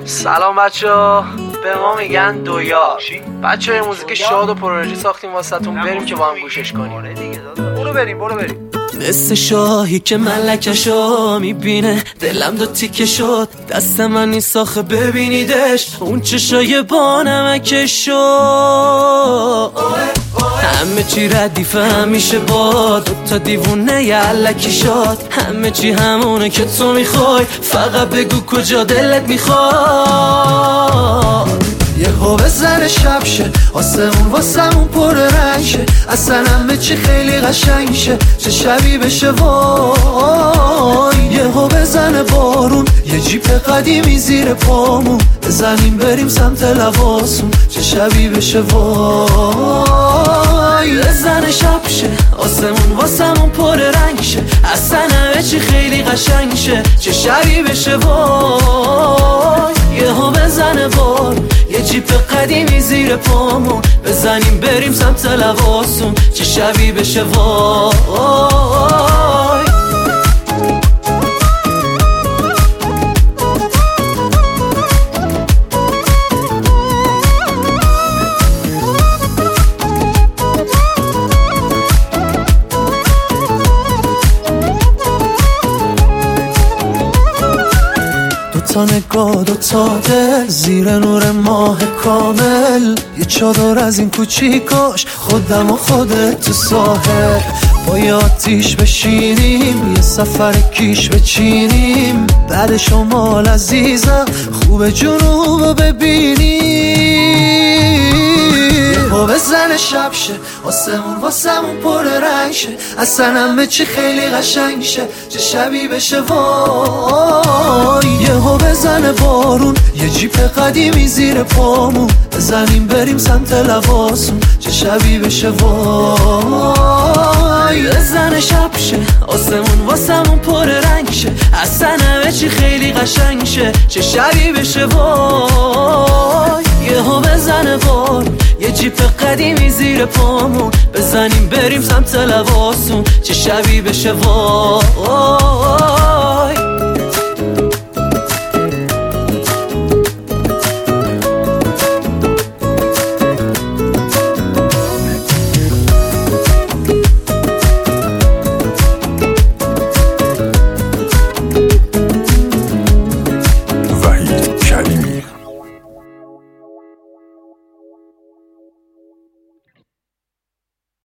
سلام بچه‌ها، به ما میگن دویار. بچه‌ها یه موزیک شاد و پرانرژی ساختیم واسهتون، بریم که با هم گوشش کنیم. برو بریم. مثل شاهی که ملکشو میبینه دلم دو تیکه شد، دست من نیست آخه ببینیدش، اون چشای با نمکشو. همه چی ردیفه همیشه با دوتا دیوونه یلکی شد، همه چی همونه که تو میخوای، فقط بگو کجا دلت میخواد. یه هو بزن شب شه، آسمون واسمون پر رنگ شه، اصلا همه چی خیلی قشنگ شه، چه شبی بشه وای. یه هو بزن بارون، یه جیپ قدیمی زیر پامون، بزنیم بریم سمت لباسون، چه شبی بشه وای. بزن شب شه، آسمون واسمون پر رنگ شه، اصلا همه چی خیلی قشنگ شه، چه شبی بشه وای. یه هو بزن بارون، یه جیپ قدیمی زیر پامون، بزنیم بریم سمت لباسون، چه شبی بشه وای. دوتا نگاه دوتا دل زیر نور ماه کامل، یه چادر از این کوچیکاش، خودم و خودت تو ساحل، با یه آتیش بشینیم، یه سفر کیش بچینیم، بعد شمال عزیزم خوب جنوب ببینیم. و بزن شب شه، آسمون واسمون پر رنگ شه، اصلا همه چی خیلی قشنگ شه، چه شبی بشه وای. یه هو بزن بارون، یه جیپ قدیمی زیر پامون، بزنیم بریم سمت لباسون، چه شبی بشه وای. بزن شب شه، آسمون واسمون پر رنگ شه، اصلا همه چی خیلی قشنگ شه، چه شبی بشه وای. یه هو بزن بارون، یه جیپ قدیمی زیر پامون، بزنیم بریم سمت لباسون، چه شبی بشه وای.